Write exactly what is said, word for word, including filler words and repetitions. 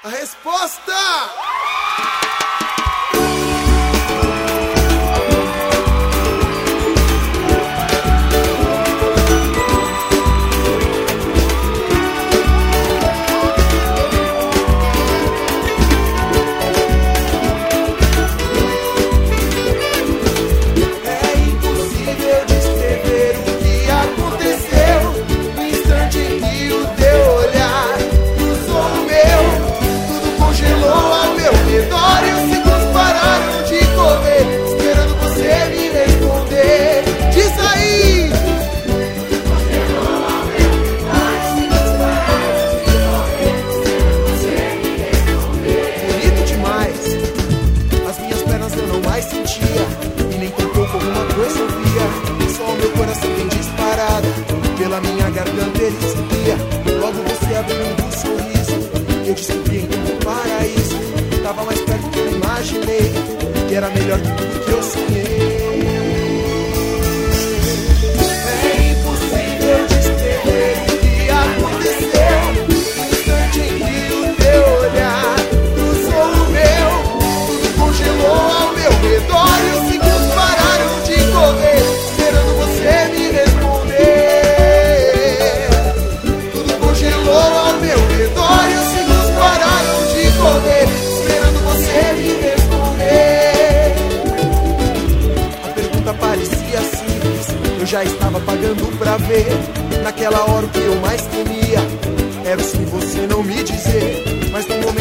A resposta! Pela minha garganta ele seguia. Logo você abriu um sorriso e eu descobri então o paraíso. Tava mais perto do que eu imaginei, e era melhor que tudo que eu sonhei. É impossível descrever o que aconteceu. No instante em que o teu olhar cruzou o meu, tudo congelou ao meu redor e os segundos pararam de correr, esperando você me responder. Esperando você me responder. A pergunta parecia simples, eu já estava pagando pra ver. Naquela hora o que eu mais temia era o sim você não me dizer. Mas no momento